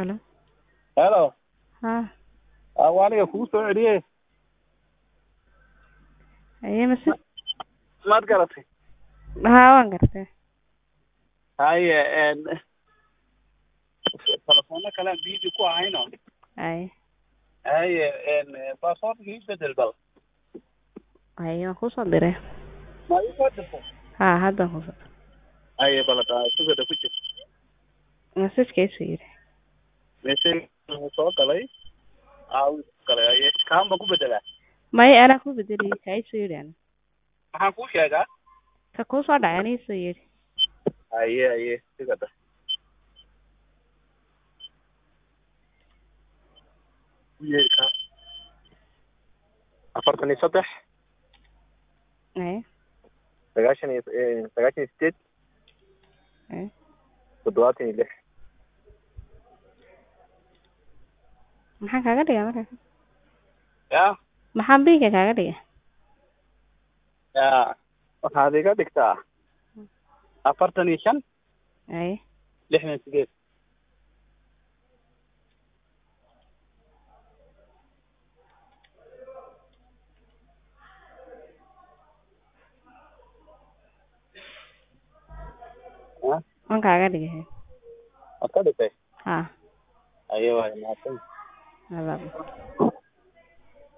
Hello. Hello. ها Aniga kuu soo celiyey. aye masjid Maad garatay? haa waan gartay Haye telefoona kale biidi ku ahayno. aye Haye passwordkii bedel bal. aye waan kusoo diray Ma ii soo dirtay? haa hadda kusoo Haye balada sugada ku jir. masajkiisu yiri Message soo galay. Galay haye kaamba ku bedelaa. may ana ku bedelay kaysu yiri ana Maxaan kuu sheegaa? ka kusoo dhacay aniisu yiri Haye sugada. Yeerka 43 aye 98 aye 76 maxaan kaaga dhigaa marka ya maxaan biinka kaaga dhigaa ya waxaad iga dhigtaa 45 aye 68 waan kaaga dhigay Waad ka dhigtay? haa Haye waay mahadsan. Laba.